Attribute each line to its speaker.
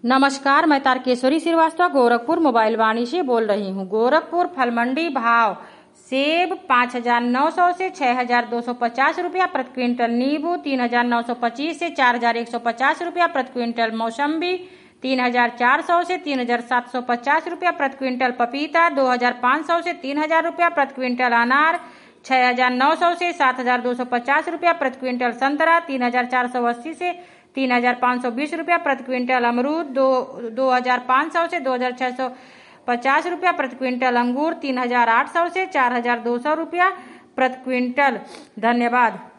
Speaker 1: नमस्कार, मैं तारकेश्वरी श्रीवास्तव गोरखपुर मोबाइल वाणी से बोल रही हूँ। गोरखपुर फल मंडी भाव सेब 5,900 से 6,250 रुपया प्रति क्विंटल, नींबू 3,925 से 4,150 रुपया प्रति क्विंटल, मौसम्बी 3,400 से 3,750 रुपया प्रति क्विंटल, पपीता 2,500 से 3,000 रुपया प्रति क्विंटल, अनार 6,900 से 7,250 रुपया प्रति क्विंटल, संतरा 3,480 से 3,520 रुपया प्रति क्विंटल, अमरूद 2,500 से 2,650 रुपया प्रति क्विंटल, अंगूर 3,800 से 4,200 रुपया प्रति क्विंटल। धन्यवाद।